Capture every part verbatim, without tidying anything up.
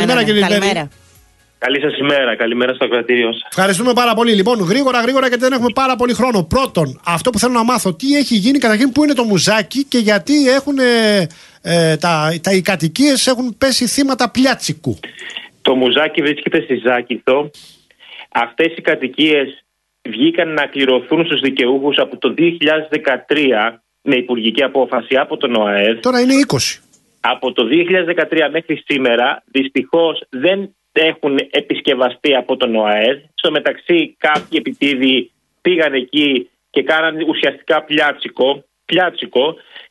Καλημέρα, κύριε Καλημέρα. Καλή σας ημέρα, καλημέρα στο ακροατήριό σας. Ευχαριστούμε πάρα πολύ. Λοιπόν, γρήγορα, γρήγορα, γιατί δεν έχουμε πάρα πολύ χρόνο. Πρώτον, αυτό που θέλω να μάθω, τι έχει γίνει, καταρχήν, πού είναι το Μουζάκι και γιατί έχουν, ε, ε, τα, τα, οι κατοικίες έχουν πέσει θύματα πλιάτσικου. Το Μουζάκι βρίσκεται στη Ζάκηθο. Αυτές οι κατοικίες βγήκαν να κληρωθούν στους δικαιούχους από το δύο χιλιάδες δεκατρία με υπουργική απόφαση από τον ΟΑΕΔ. Τώρα είναι είκοσι. Από το δύο χιλιάδες δεκατρία μέχρι σήμερα, δυστυχώς δεν έχουν επισκευαστεί από τον ΟΑΕΔ. Στο μεταξύ, κάποιοι επιτίδιοι πήγαν εκεί και κάναν ουσιαστικά πλιάτσικο. πλιάτσικο.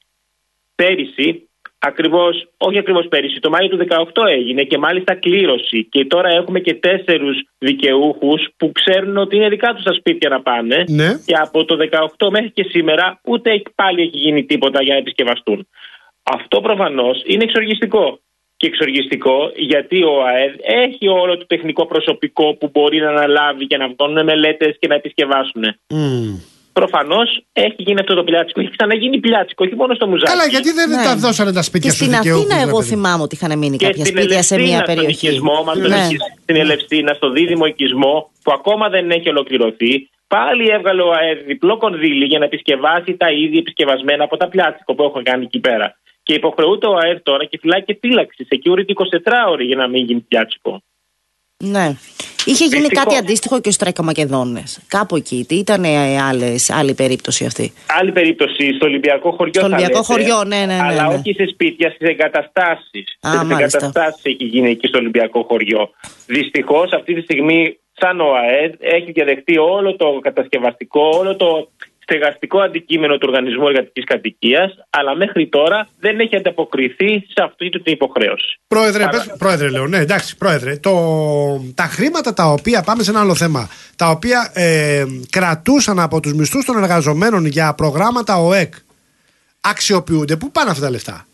Πέρυσι, ακριβώς, όχι ακριβώς πέρυσι, το Μάιο του δεκαοκτώ έγινε και μάλιστα κλήρωση. Και τώρα έχουμε και τέσσερους δικαιούχους που ξέρουν ότι είναι δικά τους τα σπίτια να πάνε. Ναι. Και από το δεκαοκτώ μέχρι και σήμερα, ούτε πάλι έχει γίνει τίποτα για να επισκευαστούν. Αυτό προφανώς είναι εξοργιστικό. Και εξοργιστικό γιατί ο ΑΕΔ έχει όλο το τεχνικό προσωπικό που μπορεί να αναλάβει και να βγάλουν μελέτες και να επισκευάσουν. Mm. Προφανώς έχει γίνει αυτό το πλιάτσικο. Έχει ξαναγίνει πλιάτσικο, όχι μόνο στο Μουζάκι. Καλά, γιατί δεν ναι. τα δώσανε τα σπίτια στους στους δικαιούχους. Και στην Αθήνα, εγώ παιδί. θυμάμαι ότι είχαν μείνει Και κάποια στην σπίτια σε μια Ελευσίνα, περιοχή. στον οικισμό μας, Ναι. στην Ελευσίνα, στο δίδυμο οικισμό, που ακόμα δεν έχει ολοκληρωθεί. Πάλι έβγαλε ο ΑΕΔ διπλό κονδύλι για να επισκευάσει τα ήδη επισκευασμένα από τα πλιάτσικο που έχουν κάνει εκεί πέρα. Και υποχρεούται ο ΑΕΔ τώρα και φυλάει και φύλαξη security εικοσιτετράωρη για να μην γίνει πλιάτσικο. Ναι. Είχε γίνει Δυστυχώς. κάτι αντίστοιχο και στους Τρακομακεδόνες. Κάπου εκεί. Τι ήταν άλλες, άλλη περίπτωση αυτή. Άλλη περίπτωση, στο Ολυμπιακό χωριό. Στο θα Ολυμπιακό λέτε, χωριό, ναι, ναι, ναι. Αλλά ναι. όχι σε σπίτια, στις εγκαταστάσεις. Α, Στις μάλιστα. εγκαταστάσεις έχει γίνει εκεί στο Ολυμπιακό χωριό. Δυστυχώς αυτή τη στιγμή, σαν ο ΑΕΔ, έχει διαδεχτεί όλο το κατασκευαστικό, όλο το στεγαστικό αντικείμενο του Οργανισμού Εργατικής Κατοικίας, αλλά μέχρι τώρα δεν έχει ανταποκριθεί σε αυτή την υποχρέωση. Πρόεδρε, Άρα... πες, πρόεδρε, λέω, ναι, εντάξει, πρόεδρε. Το, τα χρήματα τα οποία, πάμε σε ένα άλλο θέμα, τα οποία ε, κρατούσαν από τους μισθούς των εργαζομένων για προγράμματα ΟΕΚ, αξιοποιούνται. Πού πάνε αυτά τα λεφτά?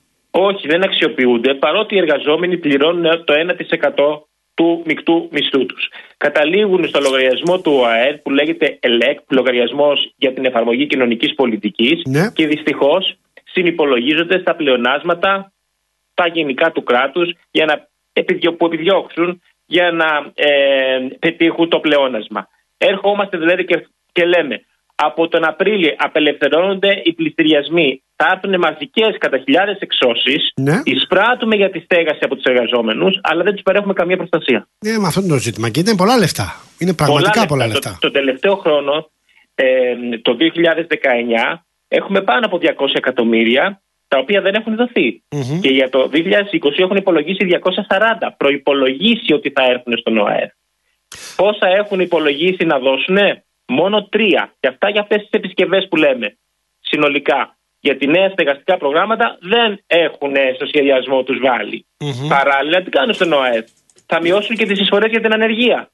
Όχι, δεν αξιοποιούνται, παρότι οι εργαζόμενοι πληρώνουν το ένα τοις εκατό του μεικτού μισθού τους. Καταλήγουν στο λογαριασμό του ΟΑΕΔ που λέγεται ΕΛΕΚ, λογαριασμός για την εφαρμογή κοινωνικής πολιτικής, ναι. Και δυστυχώς συνυπολογίζονται στα πλεονάσματα τα γενικά του κράτους για να επιδιω, που επιδιώξουν για να ε, πετύχουν το πλεόνασμα. Έρχομαστε δηλαδή και, και λέμε από τον Απρίλιο απελευθερώνονται οι πληστηριασμοί. Θα έρθουν μαζικές κατά χιλιάδες εξώσεις. Ναι. Εισπράττουμε για τη στέγαση από τους εργαζόμενους, αλλά δεν τους παρέχουμε καμία προστασία. Ναι, με αυτό είναι το ζήτημα. Και είναι πολλά λεφτά. Είναι πραγματικά πολλά, πολλά λεφτά. Το, το τελευταίο χρόνο, ε, το δύο χιλιάδες δεκαεννιά, έχουμε πάνω από διακόσια εκατομμύρια τα οποία δεν έχουν δοθεί. Mm-hmm. Και για το δύο χιλιάδες είκοσι έχουν υπολογίσει διακόσια σαράντα. Προϋπολογίσει ότι θα έρθουν στον ΟΑΕΔ. Πόσα έχουν υπολογίσει να δώσουνε? Μόνο τρία. Και αυτά για αυτές τις επισκευές που λέμε. Συνολικά. Γιατί νέα στεγαστικά προγράμματα δεν έχουν στο σχεδιασμό τους βάλει. Mm-hmm. Παράλληλα, τι κάνουν στον ΟΑΕΔ? Θα μειώσουν και τις εισφορές για την ανεργία.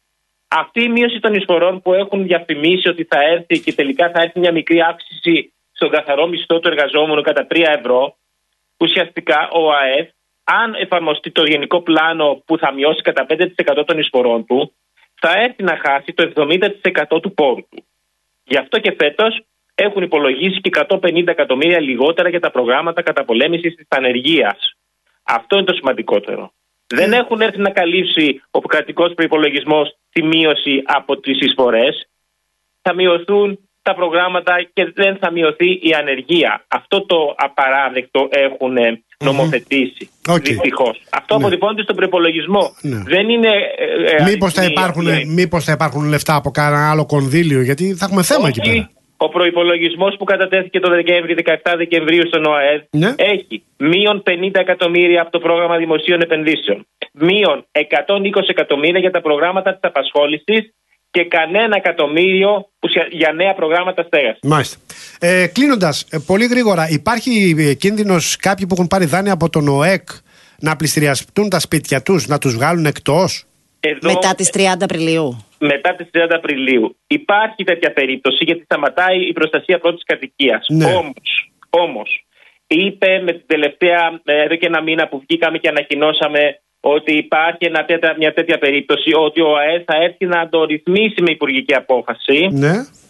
Αυτή η μείωση των εισφορών που έχουν διαφημίσει ότι θα έρθει και τελικά θα έρθει μια μικρή αύξηση στον καθαρό μισθό του εργαζόμενου κατά τρία ευρώ, ουσιαστικά ο ΟΑΕΔ, αν εφαρμοστεί το γενικό πλάνο που θα μειώσει κατά πέντε τοις εκατό των εισφορών του, θα έρθει να χάσει το εβδομήντα τοις εκατό του πόρου του. Γι' αυτό και φέτος έχουν υπολογίσει και εκατόν πενήντα εκατομμύρια λιγότερα για τα προγράμματα καταπολέμησης της ανεργίας. Αυτό είναι το σημαντικότερο. Mm. Δεν έχουν έρθει να καλύψει ο κρατικός προϋπολογισμός τη μείωση από τις εισφορές. Θα μειωθούν τα προγράμματα και δεν θα μειωθεί η ανεργία. Αυτό το απαράδεκτο έχουν νομοθετήσει. Mm-hmm. Okay. Δυστυχώς. Αυτό ναι. αποτυπώνεται στον προϋπολογισμό. Ναι. Δεν είναι. Ε, μήπως, θα υπάρχουν, ε, μήπως θα υπάρχουν λεφτά από κανένα άλλο κονδύλιο, γιατί θα έχουμε θέμα όχι. εκεί πέρα. Ο προϋπολογισμός που κατατέθηκε το Δεκέμβρη, δεκαεπτά Δεκεμβρίου στον ΟΑΕΔ, ναι. έχει μείον πενήντα εκατομμύρια από το πρόγραμμα δημοσίων επενδύσεων, μείον εκατόν είκοσι εκατομμύρια για τα προγράμματα της απασχόλησης και κανένα εκατομμύριο για νέα προγράμματα στέγασης. Μάλιστα. Ε, κλείνοντας, ε, πολύ γρήγορα, υπάρχει ε, κίνδυνος κάποιοι που έχουν πάρει δάνεια από τον ΟΕΚ να πληστηριαστούν τα σπίτια τους, να τους βγάλουν εκτός? Εδώ, μετά τις τριάντα Απριλίου. Μετά τις τριάντα Απριλίου. Υπάρχει τέτοια περίπτωση γιατί σταματάει η προστασία πρώτης κατοικίας. Ναι. Όμως, όμως, είπε με την τελευταία, εδώ και ένα μήνα που βγήκαμε και ανακοινώσαμε ότι υπάρχει ένα τέτοια, μια τέτοια περίπτωση, ότι ο ΑΕΔ θα έρθει να το ρυθμίσει με υπουργική απόφαση. Ναι.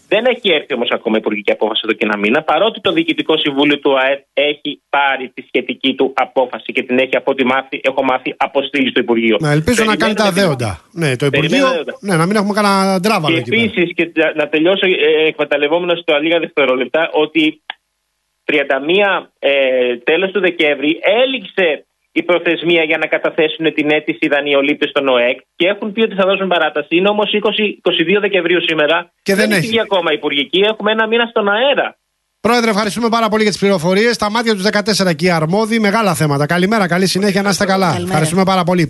Δεν έχει έρθει όμως ακόμα υπουργική απόφαση εδώ και ένα μήνα, παρότι το Διοικητικό Συμβούλιο του ΑΕΤ έχει πάρει τη σχετική του απόφαση και την έχει, από ό,τι μάθει, έχω μάθει, αποστείλει στο Υπουργείο. Να ελπίζω Περιμένω να κάνει τα δέοντα. Ναι, το Υπουργείο. Ναι, να μην έχουμε κανένα ντράβαλο. Και επίσης, και να τελειώσω ε, εκμεταλλευόμενος το λίγα δευτερόλεπτα, ότι τριάντα μία ε, τέλος του Δεκέμβρη έληξε η προθεσμία για να καταθέσουν την αίτηση δανειολήπτες στον ΟΕΚ και έχουν πει ότι θα δώσουν παράταση. Είναι όμως είκοσι είκοσι δύο Δεκεμβρίου σήμερα και δεν, δεν έχει βγει ακόμα υπουργική. Έχουμε ένα μήνα στον αέρα. Πρόεδρε, ευχαριστούμε πάρα πολύ για τις πληροφορίες. Τα μάτια του δεκατέσσερα και οι αρμόδιοι, μεγάλα θέματα. Καλημέρα, καλή συνέχεια, να είστε καλά. Καλημέρα. Ευχαριστούμε πάρα πολύ.